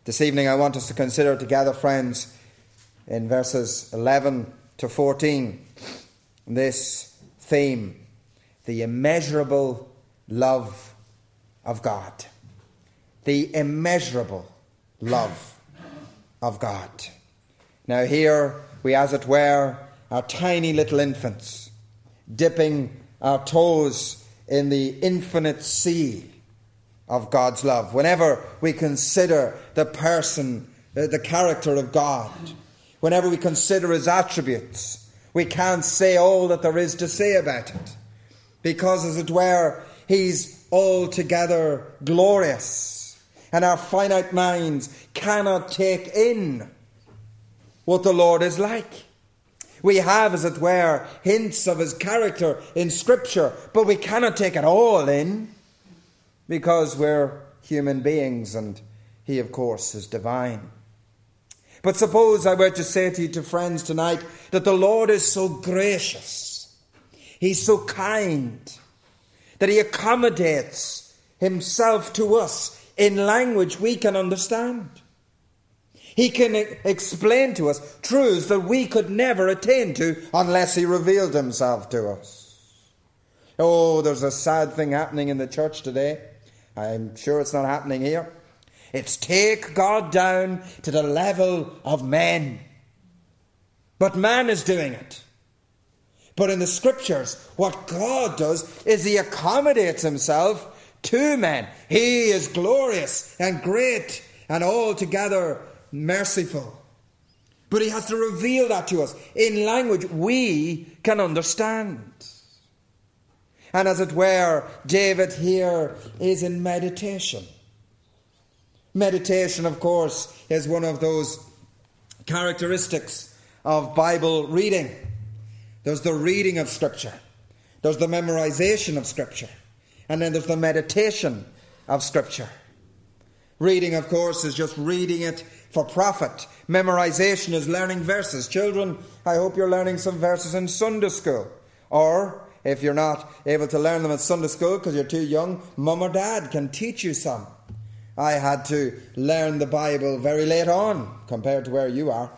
This evening I want us to consider together, friends, in verses 11 to 14, this theme, the immeasurable love of God. The immeasurable love of God. Now here we, as it were, are tiny little infants, dipping our toes in the infinite sea of God's love. Whenever we consider the person, the character of God, whenever we consider his attributes, we can't say all that there is to say about it. Because, as it were, he's altogether glorious, and our finite minds cannot take in what the Lord is like. We have, as it were, hints of his character in Scripture, but we cannot take it all in because we're human beings and he, of course, is divine. But suppose I were to say to you, to friends tonight, that the Lord is so gracious, he's so kind, that he accommodates himself to us in language we can understand. He can explain to us truths that we could never attain to unless he revealed himself to us. Oh, there's a sad thing happening in the church today. I'm sure it's not happening here. It's take God down to the level of men. But man is doing it. But in the Scriptures, what God does is he accommodates himself to men. He is glorious and great and altogether merciful. But he has to reveal that to us in language we can understand. And as it were, David here is in meditation. Meditation, of course, is one of those characteristics of Bible reading. There's the reading of Scripture. There's the memorization of Scripture. And then there's the meditation of Scripture. Reading, of course, is just reading it for profit. Memorization is learning verses. Children, I hope you're learning some verses in Sunday school. Or, if you're not able to learn them in Sunday school because you're too young, Mum or Dad can teach you some. I had to learn the Bible very late on compared to where you are.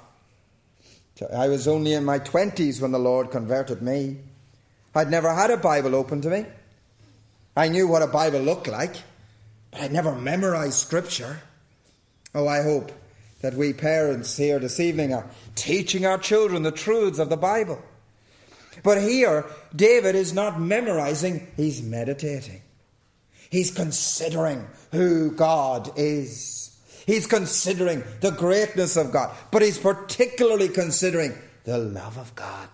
I was only in my 20s when the Lord converted me. I'd never had a Bible open to me. I knew what a Bible looked like, but I'd never memorized Scripture. Oh, I hope that we parents here this evening are teaching our children the truths of the Bible. But here, David is not memorizing, he's meditating. He's considering who God is. He's considering the greatness of God. But he's particularly considering the love of God.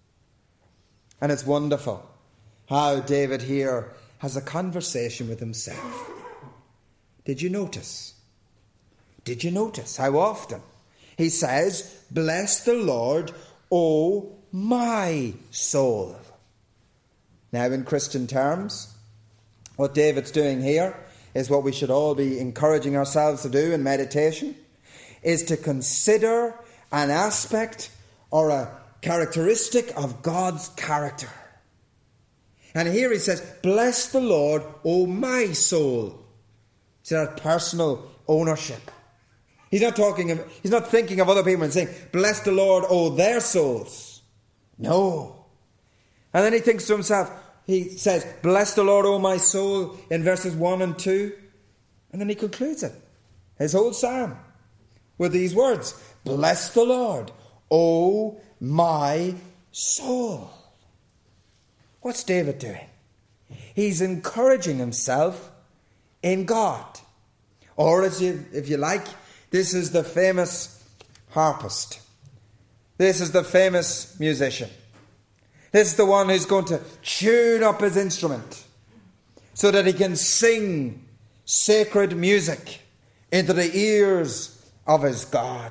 And it's wonderful how David here has a conversation with himself. Did you notice? Did you notice how often he says, "Bless the Lord, O my soul"? Now, in Christian terms, what David's doing here is what we should all be encouraging ourselves to do in meditation, is to consider an aspect or a characteristic of God's character. And here he says, "Bless the Lord, O my soul." It's that personal ownership. He's not thinking of other people and saying, "Bless the Lord, O their souls." No. And then he thinks to himself, he says, "Bless the Lord, O my soul," in verses 1 and 2. And then he concludes it, his whole psalm, with these words, "Bless the Lord, O my soul." What's David doing? He's encouraging himself in God. Or, if you like, this is the famous harpist. This is the famous musician. This is the one who's going to tune up his instrument so that he can sing sacred music into the ears of his God.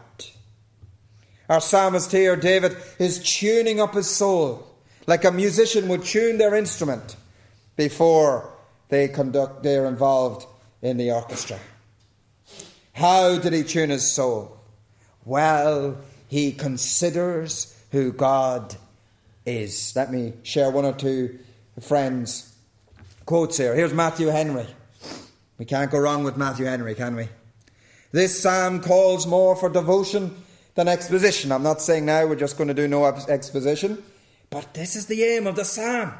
Our psalmist here, David, is tuning up his soul like a musician would tune their instrument before they're involved in the orchestra. How did he tune his soul? Well, he considers who God is. Let me share one or two friends' quotes here. Here's Matthew Henry. We can't go wrong with Matthew Henry, can we? This psalm calls more for devotion than exposition. I'm not saying now we're just going to do no exposition, but this is the aim of the psalm,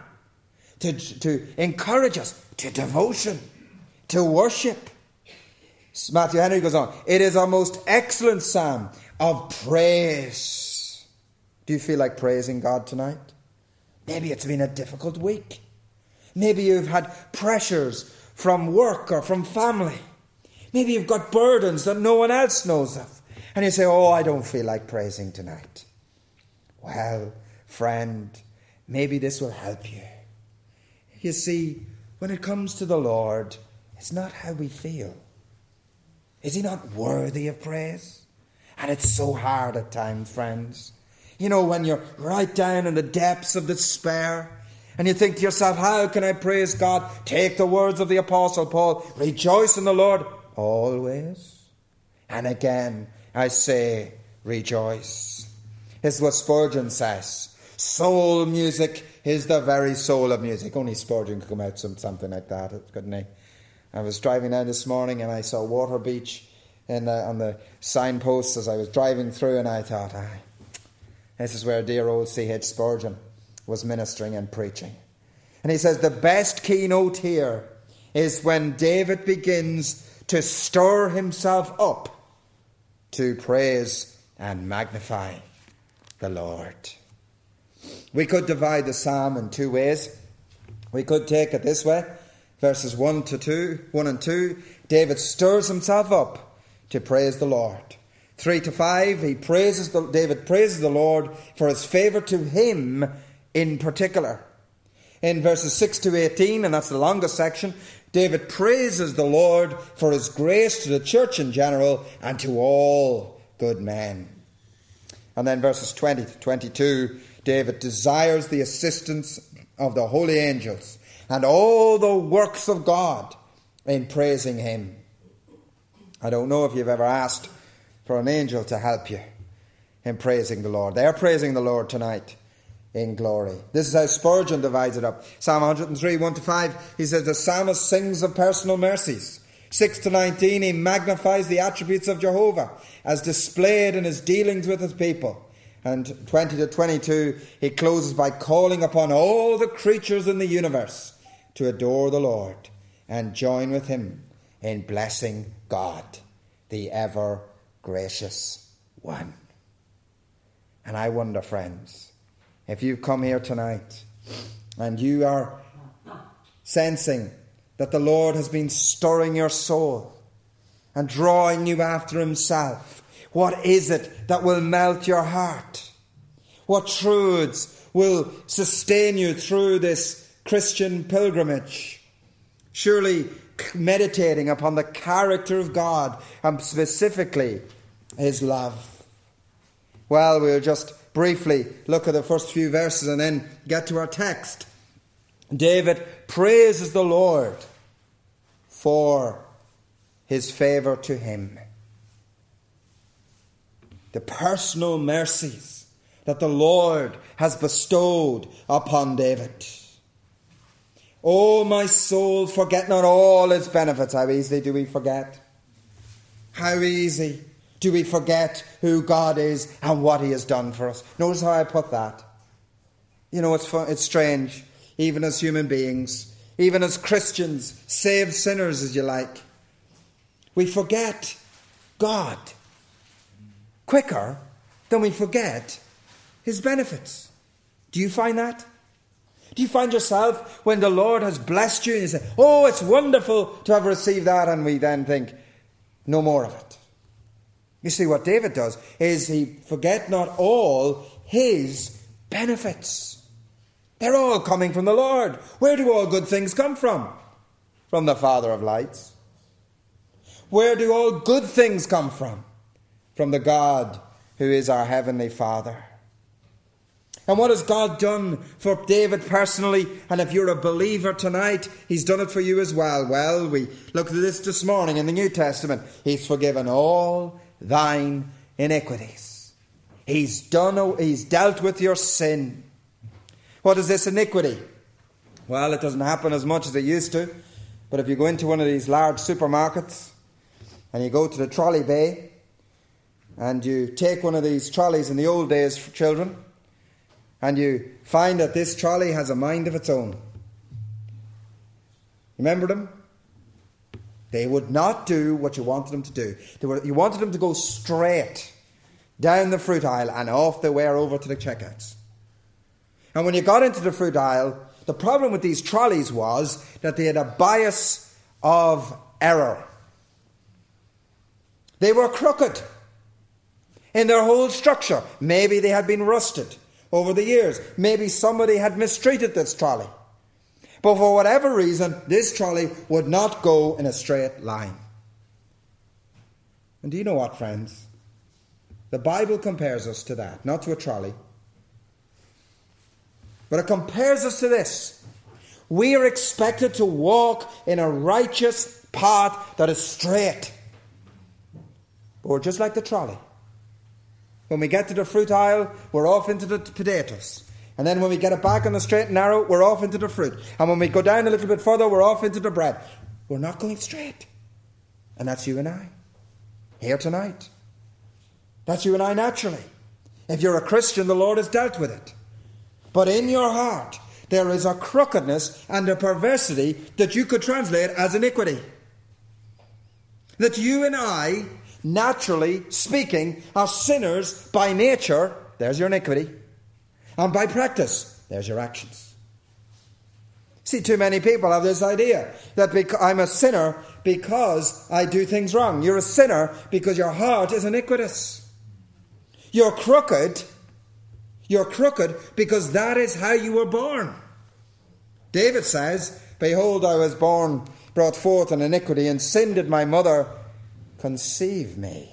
to encourage us to devotion, to worship. Matthew Henry goes on, it is a most excellent psalm of praise. Do you feel like praising God tonight? Maybe it's been a difficult week. Maybe you've had pressures from work or from family. Maybe you've got burdens that no one else knows of. And you say, oh, I don't feel like praising tonight. Well, friend, maybe this will help you. You see, when it comes to the Lord, it's not how we feel. Is he not worthy of praise? And it's so hard at times, friends. You know, when you're right down in the depths of despair, and you think to yourself, how can I praise God? Take the words of the Apostle Paul, rejoice in the Lord always. And again, I say, rejoice. This is what Spurgeon says. Soul music is the very soul of music. Only Spurgeon could come out something like that, couldn't he? I was driving down this morning and I saw Water Beach on the signposts as I was driving through, and I thought, this is where dear old C.H. Spurgeon was ministering and preaching. And he says the best keynote here is when David begins to stir himself up to praise and magnify the Lord. We could divide the psalm in two ways. We could take it this way. Verses 1 and 2, David stirs himself up to praise the Lord. 3 to 5, David praises the Lord for his favour to him in particular. In verses 6 to 18, and that's the longest section, David praises the Lord for his grace to the church in general and to all good men. And then verses 20 to 22, David desires the assistance of the holy angels and all the works of God in praising him. I don't know if you've ever asked for an angel to help you in praising the Lord. They're praising the Lord tonight in glory. This is how Spurgeon divides it up. Psalm 103, 1 to 5, he says the psalmist sings of personal mercies. 6 to 19, he magnifies the attributes of Jehovah as displayed in his dealings with his people. And 20 to 22, he closes by calling upon all the creatures in the universe to adore the Lord and join with him in blessing God, the ever gracious one. And I wonder, friends, if you've come here tonight and you are sensing that the Lord has been stirring your soul and drawing you after himself, what is it that will melt your heart? What truths will sustain you through this Christian pilgrimage? Surely meditating upon the character of God and specifically his love. Well, we'll just briefly look at the first few verses and then get to our text. David praises the Lord for his favour to him. The personal mercies that the Lord has bestowed upon David. O my soul, forget not all its benefits. How easily do we forget? How easy do we forget who God is and what he has done for us? Notice how I put that. You know, it's strange. Even as human beings, even as Christians, saved sinners as you like, we forget God quicker than we forget his benefits. Do you find that? Do you find yourself when the Lord has blessed you and you say, oh, it's wonderful to have received that, and we then think, no more of it? You see, what David does is he forget not all his benefits. They're all coming from the Lord. Where do all good things come from? From the Father of lights. Where do all good things come from? From the God who is our Heavenly Father. And what has God done for David personally? And if you're a believer tonight, he's done it for you as well. Well, we looked at this morning in the New Testament. He's forgiven all thine iniquities. He's dealt with your sin. What is this iniquity? Well, it doesn't happen as much as it used to. But if you go into one of these large supermarkets and you go to the trolley bay, and you take one of these trolleys in the old days for children, and you find that this trolley has a mind of its own. Remember them? They would not do what you wanted them to do. You wanted them to go straight down the fruit aisle and off they were over to the checkouts. And when you got into the fruit aisle, the problem with these trolleys was that they had a bias of error. They were crooked in their whole structure. Maybe they had been rusted over the years. Maybe somebody had mistreated this trolley. But for whatever reason, this trolley would not go in a straight line. And do you know what, friends? The Bible compares us to that, not to a trolley. But it compares us to this. We are expected to walk in a righteous path that is straight. But we're just like the trolley. When we get to the fruit aisle, we're off into the potatoes. And then when we get it back on the straight and narrow, we're off into the fruit. And when we go down a little bit further, we're off into the bread. We're not going straight. And that's you and I. Here tonight. That's you and I naturally. If you're a Christian, the Lord has dealt with it. But in your heart, there is a crookedness and a perversity that you could translate as iniquity. That you and I, naturally speaking, are sinners by nature. There's your iniquity. And by practice, there's your actions. See, too many people have this idea that I'm a sinner because I do things wrong. You're a sinner because your heart is iniquitous. You're crooked because that is how you were born. David says, "Behold, I was brought forth in iniquity, and sin did my mother conceive me."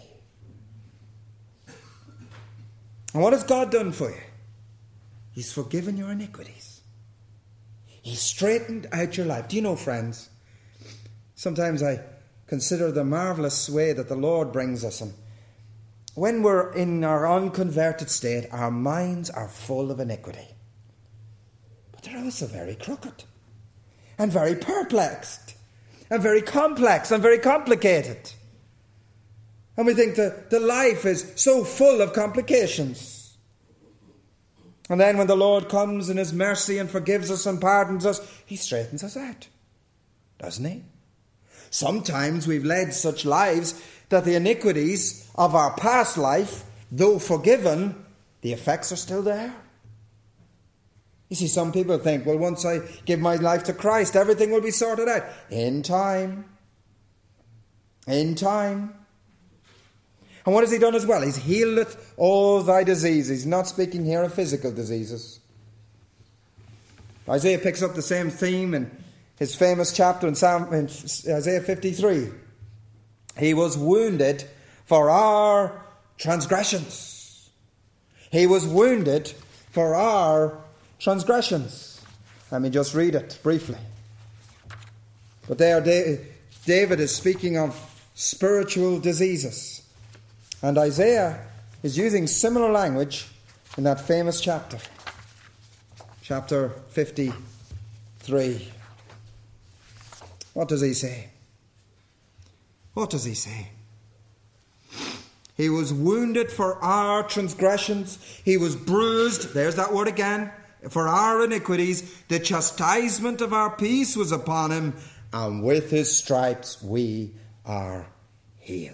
And what has God done for you? He's forgiven your iniquities. He's straightened out your life. Do you know, friends, sometimes I consider the marvellous way that the Lord brings us. And when we're in our unconverted state, our minds are full of iniquity. But they're also very crooked and very perplexed and very complex and very complicated. And we think that the life is so full of complications. And then when the Lord comes in His mercy and forgives us and pardons us, He straightens us out, doesn't He? Sometimes we've led such lives that the iniquities of our past life, though forgiven, the effects are still there. You see, some people think, well, once I give my life to Christ, everything will be sorted out. In time. In time. And what has He done as well? He's healeth all thy diseases. He's not speaking here of physical diseases. Isaiah picks up the same theme in his famous chapter in Isaiah 53. He was wounded for our transgressions. He was wounded for our transgressions. Let me just read it briefly. But there David is speaking of spiritual diseases. And Isaiah is using similar language in that famous chapter. Chapter 53. What does he say? What does he say? He was wounded for our transgressions. He was bruised, there's that word again, for our iniquities. The chastisement of our peace was upon Him, and with His stripes we are healed.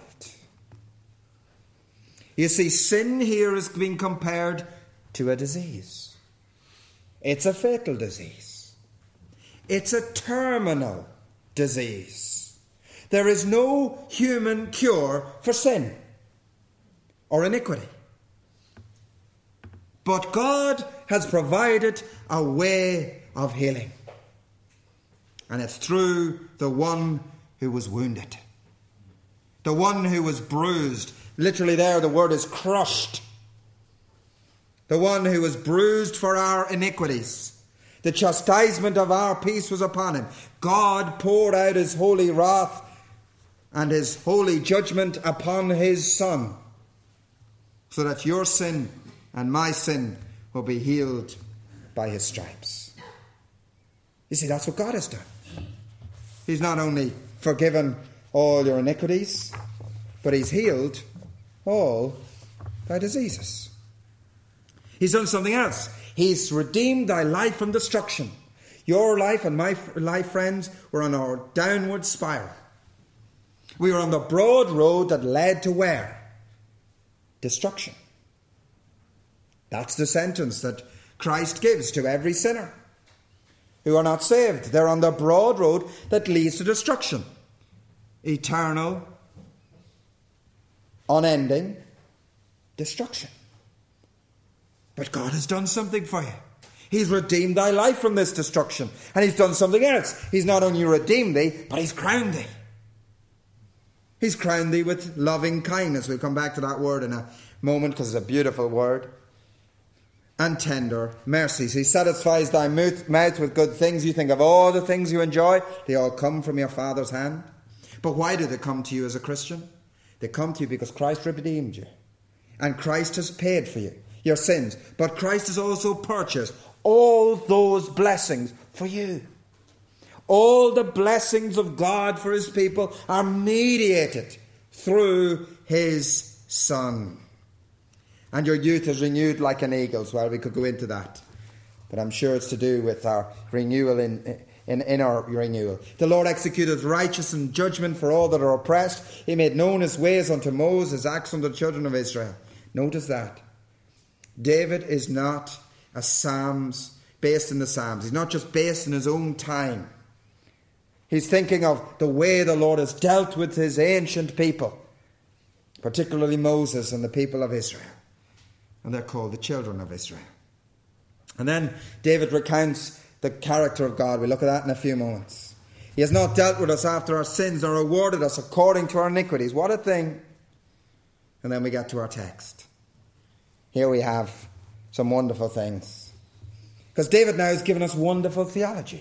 You see, sin here is being compared to a disease. It's a fatal disease. It's a terminal disease. There is no human cure for sin or iniquity. But God has provided a way of healing. And it's through the one who was wounded. The one who was bruised. Literally there the word is crushed. The one who was bruised for our iniquities. The chastisement of our peace was upon Him. God poured out His holy wrath and His holy judgment upon His Son, so that your sin and my sin will be healed by His stripes. You see, that's what God has done. He's not only forgiven all your iniquities, but he's healed all thy diseases. He's done something else. He's redeemed thy life from destruction. Your life and my life, friends, were on our downward spiral. We were on the broad road that led to where? Destruction. That's the sentence that Christ gives to every sinner who are not saved. They're on the broad road that leads to destruction. Eternal, unending destruction. But God has done something for you. He's redeemed thy life from this destruction. And he's done something else. He's not only redeemed thee, but he's crowned thee. He's crowned thee with loving kindness. We'll come back to that word in a moment because it's a beautiful word. And tender mercies. He satisfies thy mouth with good things. You think of all the things you enjoy. They all come from your Father's hand. But why do they come to you as a Christian? They come to you because Christ redeemed you. And Christ has paid for you, your sins. But Christ has also purchased all those blessings for you. All the blessings of God for his people are mediated through his Son. And your youth is renewed like an eagle's. Well, we could go into that. But I'm sure it's to do with our renewal in our renewal. The Lord executeth righteousness and judgment for all that are oppressed. He made known his ways unto Moses, his acts unto the children of Israel. Notice that. David is not a Psalms, based in the Psalms. He's not just based in his own time. He's thinking of the way the Lord has dealt with his ancient people, particularly Moses and the people of Israel. And they're called the children of Israel. And then David recounts the character of God. We'll look at that in a few moments. He has not dealt with us after our sins, nor rewarded us according to our iniquities. What a thing. And then we get to our text. Here we have some wonderful things. Because David now has given us wonderful theology.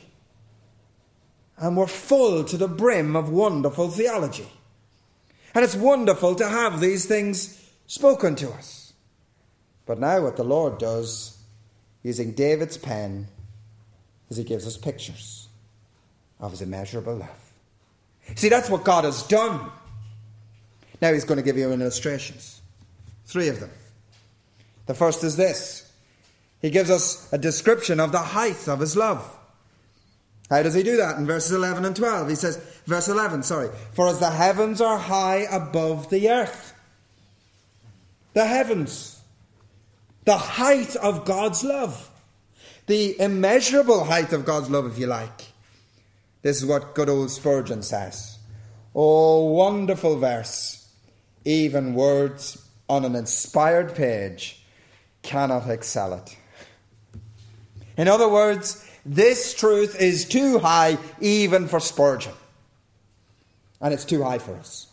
And we're full to the brim of wonderful theology. And it's wonderful to have these things spoken to us. But now what the Lord does, using David's pen, is he gives us pictures of his immeasurable love. See, that's what God has done. Now he's going to give you illustrations. 3 of them. The first is this. He gives us a description of the height of his love. How does he do that? In verses 11 and 12. He says, verse 11, for as the heavens are high above the earth. The heavens. The height of God's love. The immeasurable height of God's love, if you like. This is what good old Spurgeon says. Oh, wonderful verse. Even words on an inspired page cannot excel it. In other words, this truth is too high even for Spurgeon. And it's too high for us.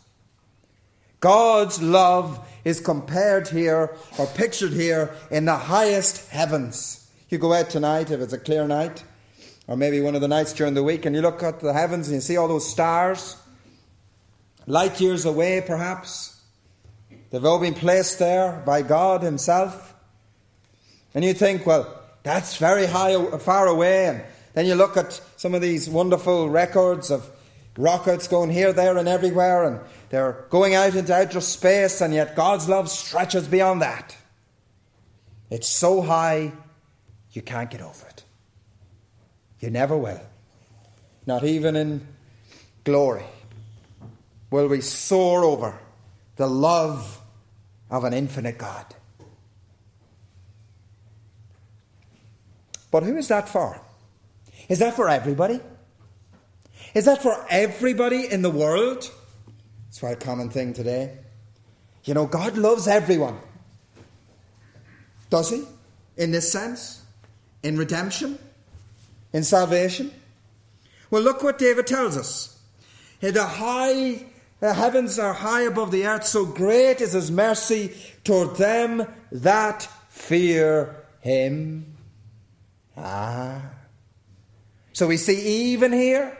God's love is compared here, or pictured here, in the highest heavens. You go out tonight, if it's a clear night, or maybe one of the nights during the week, and you look at the heavens and you see all those stars, light years away perhaps. They've all been placed there by God himself. And you think, well, that's very far away. And then you look at some of these wonderful records of rockets going here, there and everywhere, and they're going out into outer space, and yet God's love stretches beyond that. It's so high, you can't get over it. You never will. Not even in glory will we soar over the love of an infinite God. But who is that for? Is that for everybody? Is that for everybody in the world? It's quite a common thing today. You know, God loves everyone. Does he? In this sense? In redemption? In salvation? Well, look what David tells us. The heavens are high above the earth, so great is his mercy toward them that fear him. So we see even here,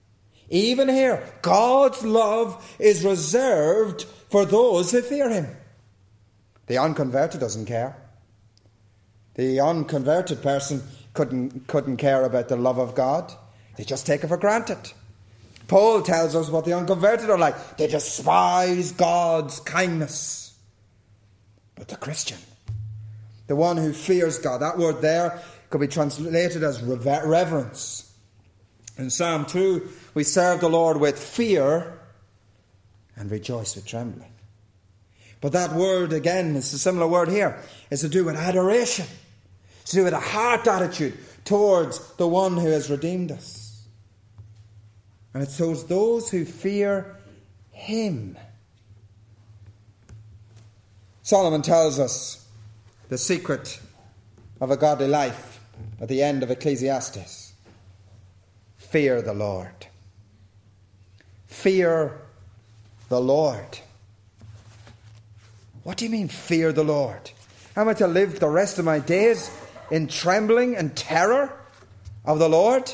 God's love is reserved for those who fear him. The unconverted doesn't care. The unconverted person couldn't care about the love of God. They just take it for granted. Paul tells us what the unconverted are like. They despise God's kindness. But the Christian, the one who fears God, that word there could be translated as reverence. In Psalm 2, we serve the Lord with fear and rejoice with trembling. But that word, again, is a similar word here. It's to do with adoration. It's to do with a heart attitude towards the one who has redeemed us. And it shows those who fear him. Solomon tells us the secret of a godly life at the end of Ecclesiastes. Fear the Lord. Fear the Lord. What do you mean, fear the Lord? Am I to live the rest of my days in trembling and terror of the Lord?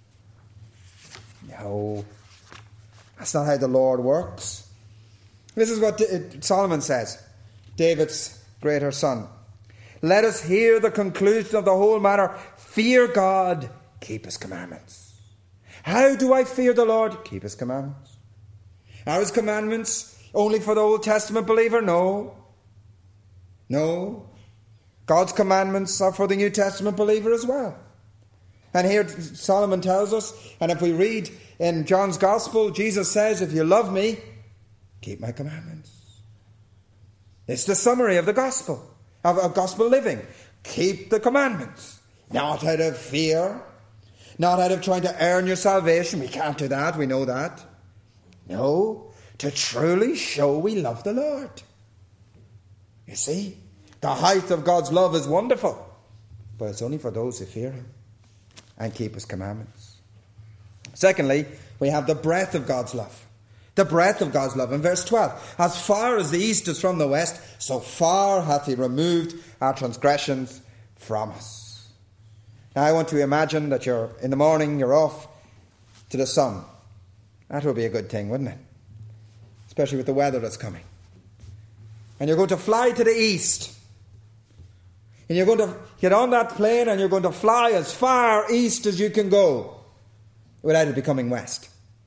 No. That's not how the Lord works. This is what Solomon says, David's greater son. Let us hear the conclusion of the whole matter. Fear God, keep his commandments. How do I fear the Lord? Keep his commandments. Are his commandments only for the Old Testament believer? No. No. God's commandments are for the New Testament believer as well. And here Solomon tells us, and if we read in John's Gospel, Jesus says, if you love me, keep my commandments. It's the summary of the gospel, of gospel living. Keep the commandments. Not out of fear, not out of trying to earn your salvation. We can't do that, we know that. No, to truly show we love the Lord. You see, the height of God's love is wonderful, but it's only for those who fear him and keep his commandments. Secondly, we have the breadth of God's love. The breadth of God's love. In verse 12, as far as the east is from the west, so far hath he removed our transgressions from us. Now I want to imagine that you're in the morning, you're off to the sun. That would be a good thing, wouldn't it? Especially with the weather that's coming. And you're going to fly to the east. And you're going to get on that plane and you're going to fly as far east as you can go without it becoming west.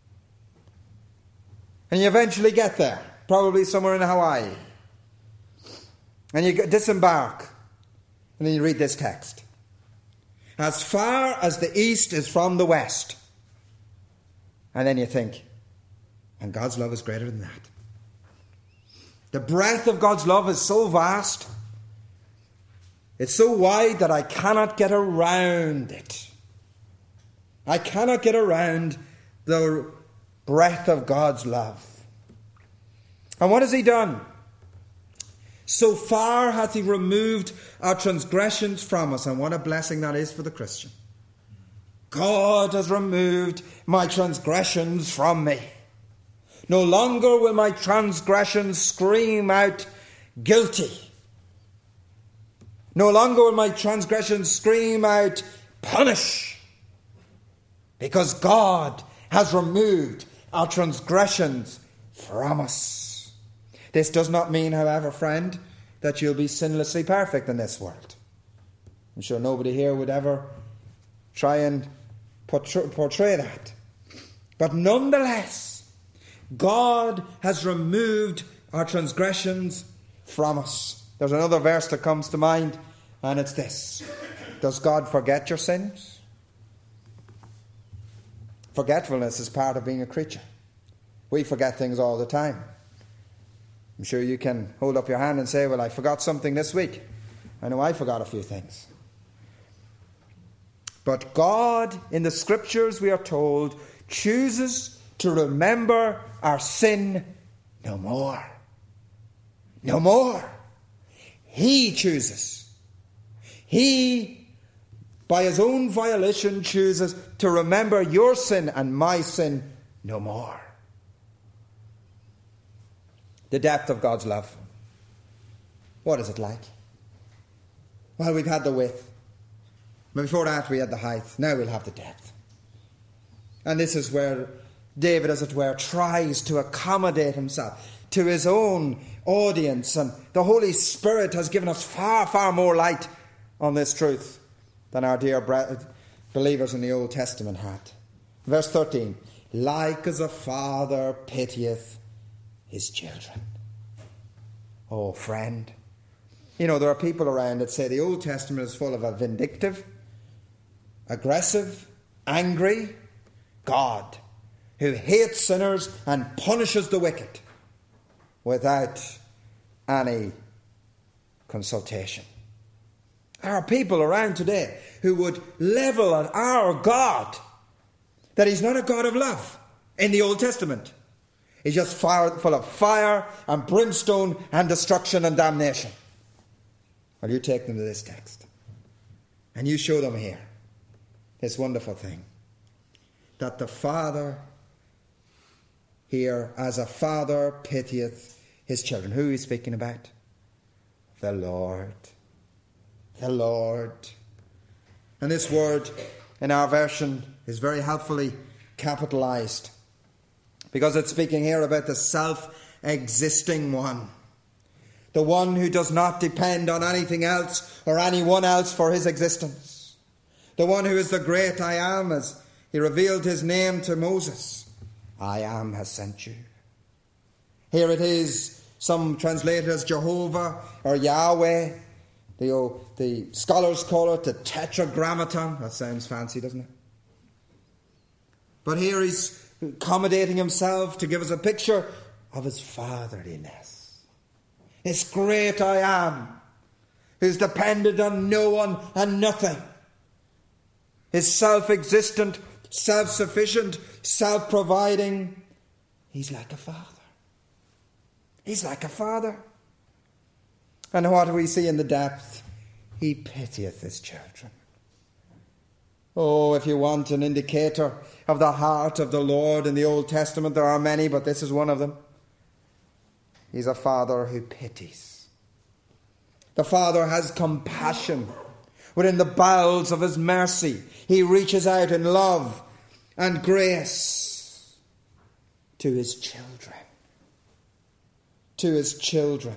And you eventually get there, probably somewhere in Hawaii. And you disembark. And then you read this text. As far as the east is from the west. And then you think, and God's love is greater than that. The breadth of God's love is so vast. It's so wide that I cannot get around it. I cannot get around the breadth of God's love. And what has he done? So far hath he removed our transgressions from us. And what a blessing that is for the Christian. God has removed my transgressions from me. No longer will my transgressions scream out guilty. No longer will my transgressions scream out punish. Because God has removed our transgressions from us. This does not mean, however, friend, that you'll be sinlessly perfect in this world. I'm sure nobody here would ever try and portray that. But nonetheless, God has removed our transgressions from us. There's another verse that comes to mind, and it's this. Does God forget your sins? Forgetfulness is part of being a creature. We forget things all the time. I'm sure you can hold up your hand and say, well, I forgot something this week. I know I forgot a few things. But God, in the Scriptures, we are told, chooses to remember our sin no more. No more. He chooses. He, by his own violation, chooses to remember your sin and my sin no more. The depth of God's love. What is it like? Well, we've had the width. But before that, we had the height. Now we'll have the depth. And this is where David, as it were, tries to accommodate himself to his own audience. And the Holy Spirit has given us far, far more light on this truth than our dear believers in the Old Testament had. Verse 13. like as a father pitieth his children. Oh, friend. You know, there are people around that say the Old Testament is full of a vindictive, aggressive, angry God who hates sinners and punishes the wicked without any consultation. There are people around today who would level at our God that he's not a God of love in the Old Testament. He's just full of fire and brimstone and destruction and damnation. Well, you take them to this text and you show them here this wonderful thing, that the Father here, as a father pitieth his children. Who is speaking about? The Lord. The Lord. And this word in our version is very helpfully capitalized, because it's speaking here about the self-existing one. The one who does not depend on anything else or anyone else for his existence. The one who is the great I am, as he revealed his name to Moses. I am has sent you. Here it is, some translate it as Jehovah or Yahweh. The scholars call it the Tetragrammaton. That sounds fancy, doesn't it? But here he's accommodating himself to give us a picture of his fatherliness. This great I am, who's dependent on no one and nothing. His self-existent, self-sufficient, self-providing. He's like a father. He's like a father. And what do we see in the depth? He pitieth his children. Oh, if you want an indicator of the heart of the Lord in the Old Testament, there are many, but this is one of them. He's a father who pities. The Father has compassion. Within the bowels of his mercy, he reaches out in love and grace to his children. To his children.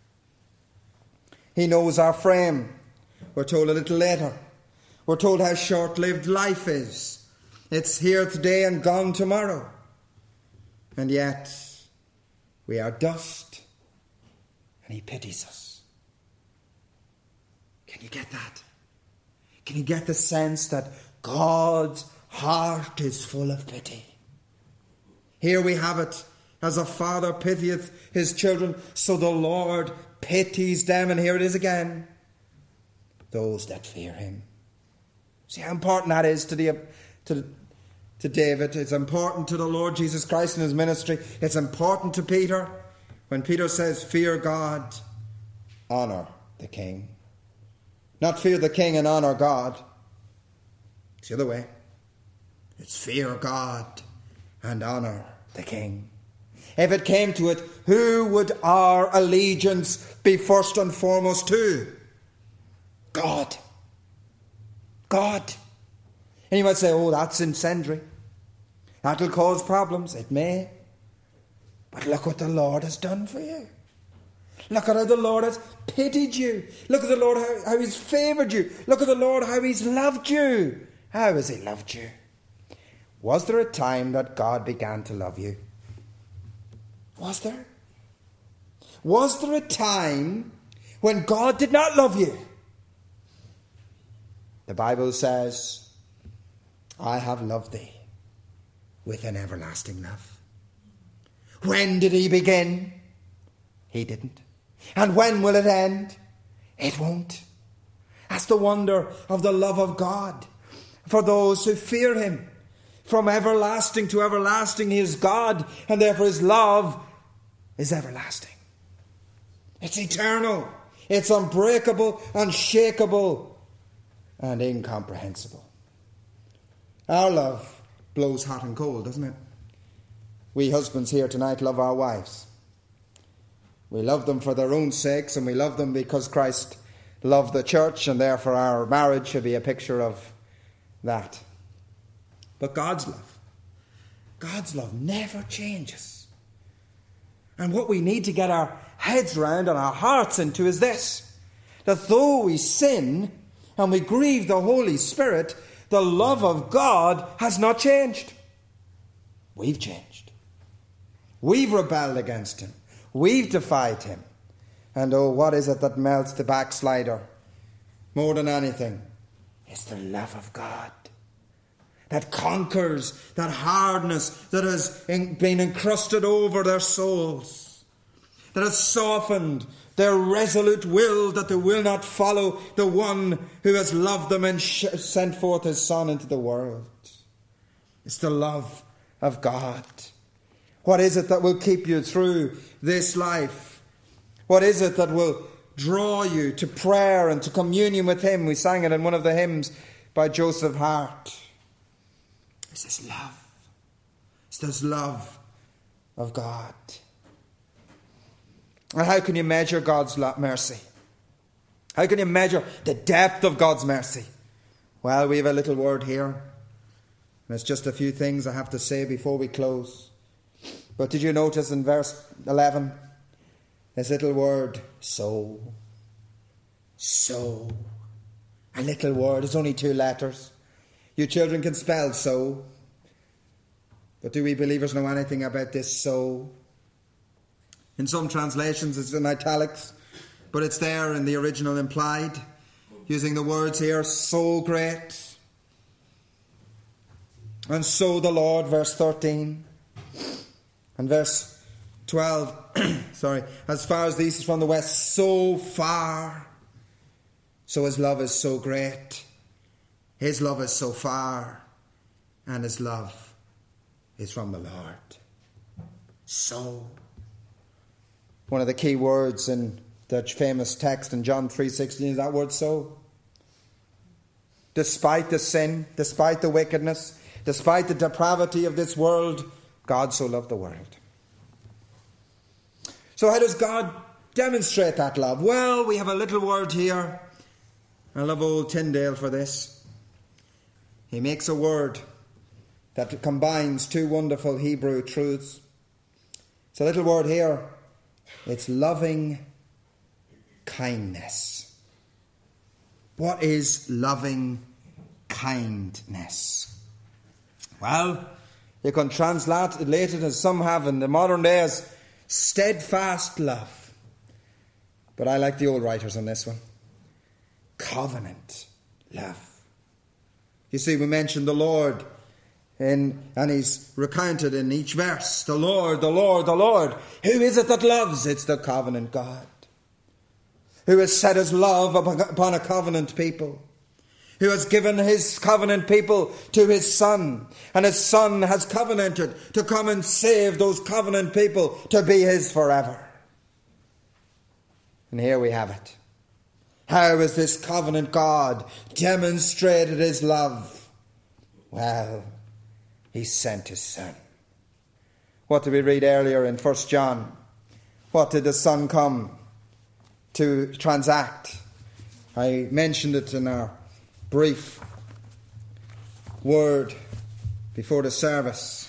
He knows our frame. We're told a little later. We're told how short-lived life is. It's here today and gone tomorrow. And yet, we are dust, and he pities us. Can you get that? Can you get the sense that God's heart is full of pity? Here we have it. As a father pitieth his children, so the Lord pities them. And here it is again. Those that fear him. See how important that is to David. It's important to the Lord Jesus Christ in his ministry. It's important to Peter. When Peter says, fear God, honour the king. Not fear the king and honour God. It's the other way. It's fear God and honour the king. If it came to it, who would our allegiance be first and foremost to? God. God. And you might say, oh, that's incendiary. That'll cause problems. It may. But look what the Lord has done for you. Look at how the Lord has pitied you. Look at the Lord how he's favoured you. Look at the Lord how he's loved you. How has he loved you? Was there a time that God began to love you? Was there? Was there a time when God did not love you? The Bible says, I have loved thee with an everlasting love. When did he begin? He didn't. And when will it end? It won't. That's the wonder of the love of God for those who fear him. From everlasting to everlasting he is God, and therefore his love is everlasting. It's eternal. It's unbreakable, unshakable, and incomprehensible. Our love blows hot and cold, doesn't it? We husbands here tonight love our wives. We love them for their own sakes, and we love them because Christ loved the church, and therefore our marriage should be a picture of that. But God's love never changes. And what we need to get our heads round and our hearts into is this: that though we sin and we grieve the Holy Spirit, the love of God has not changed. We've changed. We've rebelled against him. We've defied him. And oh, what is it that melts the backslider more than anything? It's the love of God that conquers that hardness that has been encrusted over their souls, that has softened their resolute will that they will not follow the one who has loved them and sent forth his Son into the world. It's the love of God. What is it that will keep you through this life? What is it that will draw you to prayer and to communion with him? We sang it in one of the hymns by Joseph Hart. It's this love. It's this love of God. And how can you measure God's mercy? How can you measure the depth of God's mercy? Well, we have a little word here. And it's just a few things I have to say before we close. But did you notice in verse 11, this little word, so? So. A little word. It's only 2 letters. You children can spell so. But do we believers know anything about this so? In some translations it's in italics, but it's there in the original implied, using the words here, so great. And so the Lord, verse 13. And verse 12, as far as the east is from the west, so far. So his love is so great. His love is so far. And his love is from the Lord. So. One of the key words in the famous text in John 3:16 is that word so. Despite the sin, despite the wickedness, despite the depravity of this world, God so loved the world. So how does God demonstrate that love? Well, we have a little word here. I love old Tyndale for this. He makes a word that combines 2 wonderful Hebrew truths. It's a little word here. It's loving kindness. What is loving kindness? Well, you can translate it as some have in the modern day as steadfast love. But I like the old writers on this one. Covenant love. You see, we mentioned the Lord, and he's recounted in each verse. The Lord, the Lord, the Lord. Who is it that loves? It's the covenant God, who has set his love upon a covenant people, who has given his covenant people to his Son, and his Son has covenanted to come and save those covenant people to be his forever. And here we have it. How has this covenant God demonstrated his love? Well, he sent his Son. What did we read earlier in 1 John? What did the Son come to transact? I mentioned it in our brief word before the service.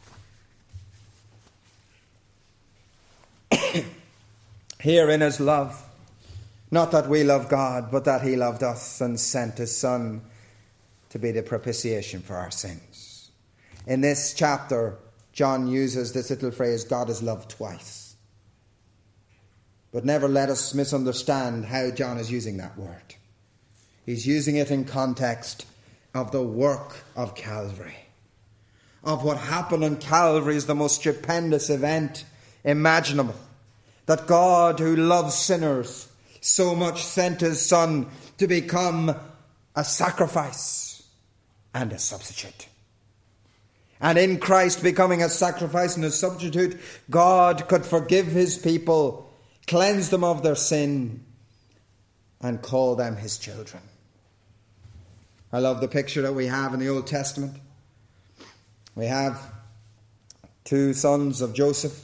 Herein is love. Not that we love God, but that he loved us and sent his Son to be the propitiation for our sins. In this chapter, John uses this little phrase, God is loved twice. But never let us misunderstand how John is using that word. He's using it in context of the work of Calvary. Of what happened on Calvary is the most stupendous event imaginable. That God, who loves sinners so much, sent his Son to become a sacrifice and a substitute. And in Christ becoming a sacrifice and a substitute, God could forgive his people, cleanse them of their sin, and call them his children. I love the picture that we have in the Old Testament. We have 2 sons of Joseph,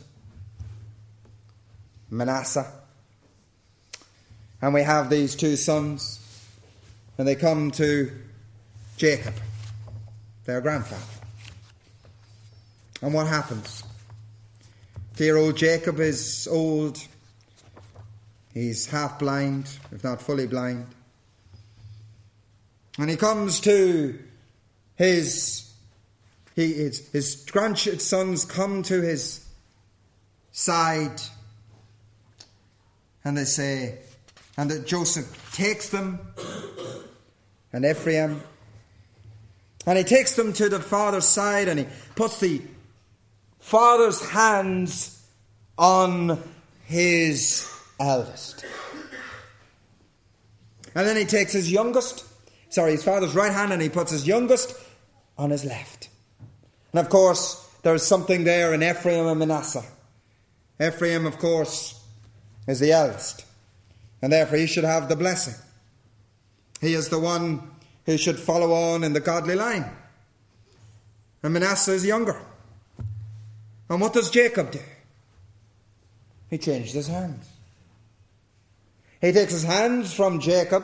Manasseh. And we have these 2 sons, and they come to Jacob, their grandfather. And what happens? Dear old Jacob is old. He's half blind, if not fully blind. And he comes to his His grandsons come to his side, and they say, and that Joseph takes them, and Ephraim, and he takes them to the father's side, and he puts the father's hands on his eldest. And then he takes his father's right hand, and he puts his youngest on his left. And of course, there is something there in Ephraim and Manasseh. Ephraim, of course, is the eldest, and therefore he should have the blessing. He is the one who should follow on in the godly line. And Manasseh is younger. And what does Jacob do? He changed his hands. He takes his hands from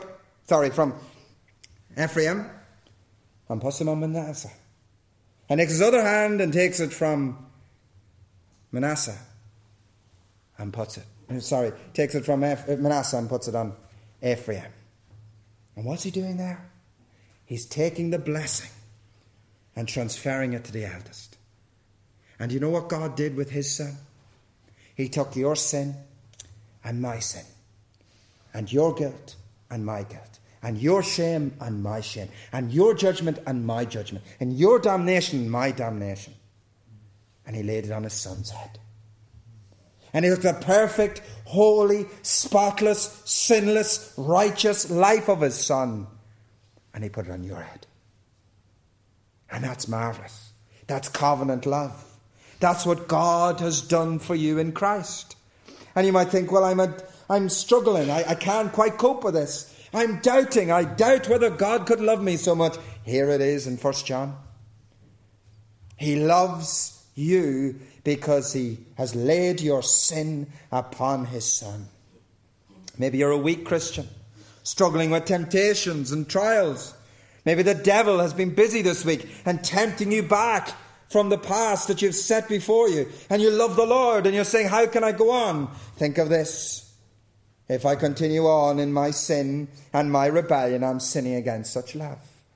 Ephraim, and puts them on Manasseh. And takes his other hand and takes it from Manasseh and takes it from Manasseh and puts it on Ephraim. And what's he doing there? He's taking the blessing and transferring it to the eldest. And you know what God did with his son? He took your sin and my sin, and your guilt and my guilt, and your shame and my shame, and your judgment and my judgment, and your damnation and my damnation. And he laid it on his son's head. And he took the perfect, holy, spotless, sinless, righteous life of his son, and he put it on your head. And that's marvellous. That's covenant love. That's what God has done for you in Christ. And you might think, well, I'm struggling. I can't quite cope with this. I'm doubting. I doubt whether God could love me so much. Here it is in 1 John. He loves you because he has laid your sin upon his son. Maybe you're a weak Christian, struggling with temptations and trials. Maybe the devil has been busy this week and tempting you back from the past that you've set before you. And you love the Lord and you're saying, how can I go on? Think of this. If I continue on in my sin and my rebellion, I'm sinning against such love.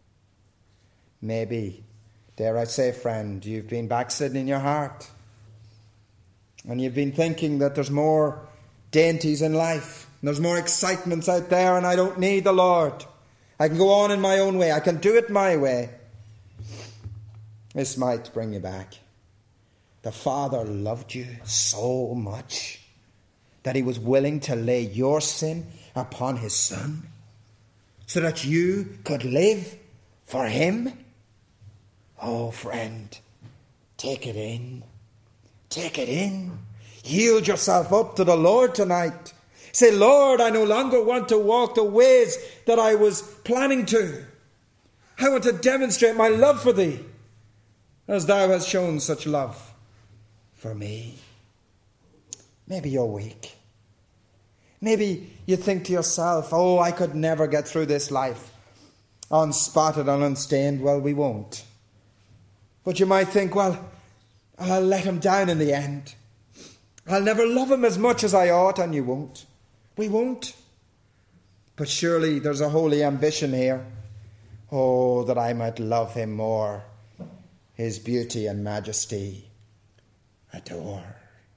Maybe, dare I say, friend, you've been backslidden in your heart. And you've been thinking that there's more dainties in life. There's more excitements out there, and I don't need the Lord. I can go on in my own way. I can do it my way. This might bring you back. The Father loved you so much that he was willing to lay your sin upon his son so that you could live for him. Oh, friend, take it in. Take it in. Yield yourself up to the Lord tonight. Say, Lord, I no longer want to walk the ways that I was planning to. I want to demonstrate my love for thee as thou hast shown such love for me. Maybe you're weak. Maybe you think to yourself, oh, I could never get through this life unspotted and unstained. Well, we won't. But you might think, well, I'll let him down in the end. I'll never love him as much as I ought, and you won't. We won't. But surely there's a holy ambition here. Oh, that I might love him more, his beauty and majesty adore.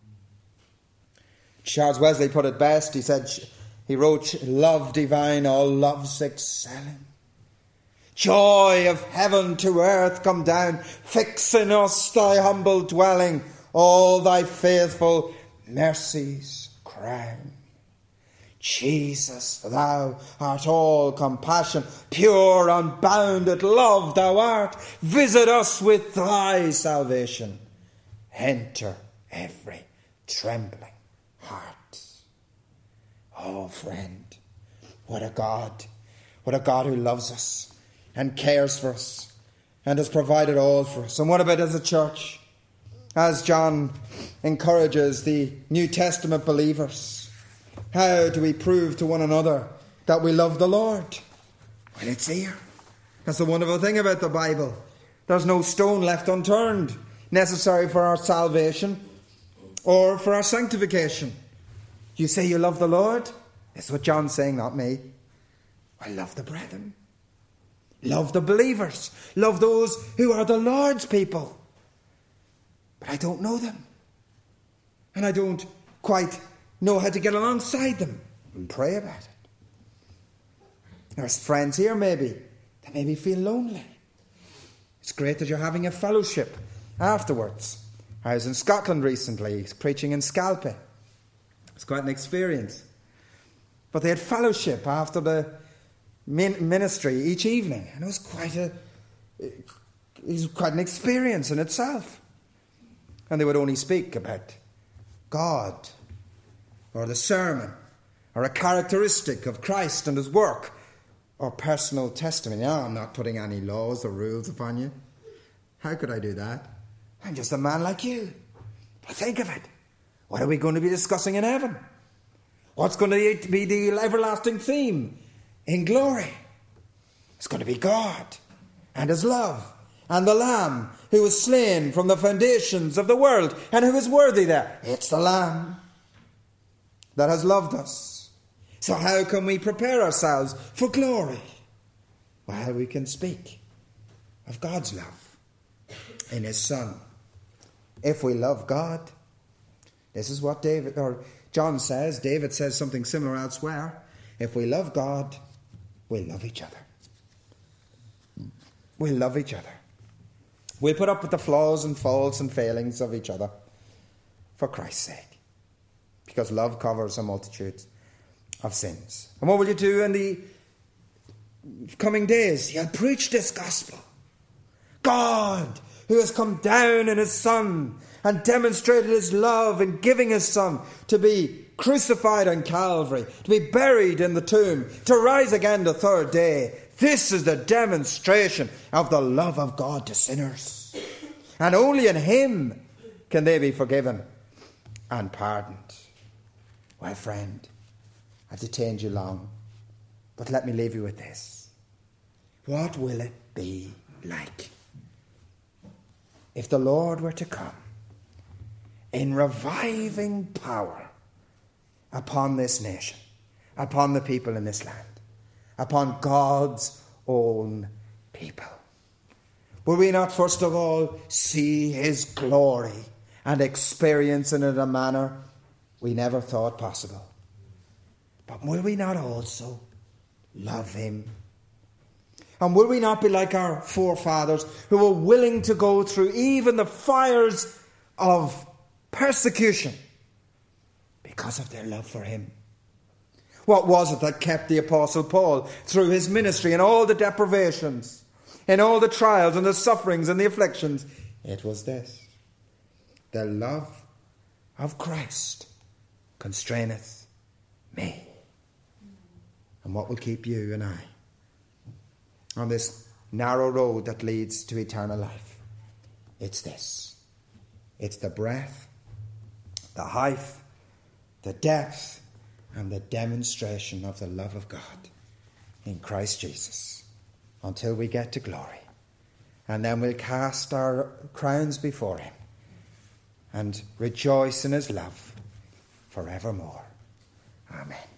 Charles Wesley put it best. He wrote, love divine, all loves excelling. Joy of heaven to earth come down, fix in us thy humble dwelling, all thy faithful mercies crown. Jesus, thou art all compassion, pure, unbounded love thou art. Visit us with thy salvation. Enter every trembling heart. Oh, friend, what a God who loves us and cares for us and has provided all for us. And what about as a church? As John encourages the New Testament believers, how do we prove to one another that we love the Lord? Well, it's here. That's the wonderful thing about the Bible. There's no stone left unturned necessary for our salvation or for our sanctification. You say you love the Lord? That's what John's saying, not me. I love the brethren. love the believers, love those who are the Lord's people. But I don't know them. And I don't quite know how to get alongside them and pray about it. There's friends here maybe that maybe feel lonely. It's great that you're having a fellowship afterwards. I was in Scotland recently, preaching in Scalpa. It's quite an experience. But they had fellowship after the ministry each evening, and it was quite an experience in itself. And they would only speak about God, or the sermon, or a characteristic of Christ and his work, or personal testimony. Now, I'm not putting any laws or rules upon you. How could I do that? I'm just a man like you. But think of it. What are we going to be discussing in heaven? What's going to be the everlasting theme in glory? It's going to be God and his love and the Lamb who was slain from the foundations of the world. And who is worthy there? It's the Lamb that has loved us. So how can we prepare ourselves for glory? Well, we can speak of God's love in his Son. If we love God, this is what John says. David says something similar elsewhere. If we love God, we'll love each other. We'll love each other. We'll put up with the flaws and faults and failings of each other for Christ's sake. Because love covers a multitude of sins. And what will you do in the coming days? You'll preach this gospel. God, who has come down in his Son and demonstrated his love in giving his Son to be crucified on Calvary, to be buried in the tomb, to rise again the third day. This is the demonstration of the love of God to sinners. And only in him can they be forgiven and pardoned. Well, friend, I've detained you long, but let me leave you with this. What will it be like if the Lord were to come in reviving power upon this nation, upon the people in this land, upon God's own people? Will we not first of all see his glory and experience it in a manner we never thought possible? But will we not also love him? And will we not be like our forefathers who were willing to go through even the fires of persecution because of their love for him? What was it that kept the Apostle Paul through his ministry and all the deprivations, in all the trials and the sufferings and the afflictions? It was this: the love of Christ constraineth me. And what will keep you and I on this narrow road that leads to eternal life? It's this. It's the breadth, the height, the depth, and the demonstration of the love of God in Christ Jesus until we get to glory. And then we'll cast our crowns before him and rejoice in his love forevermore. Amen.